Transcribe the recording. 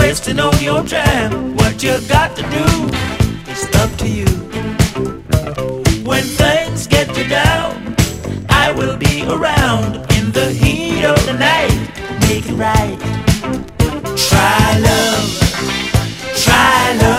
wasting all your time. What you got to do is up to you. When things get you down, I will be around in the heat of the night. Make it right. Try love, try love.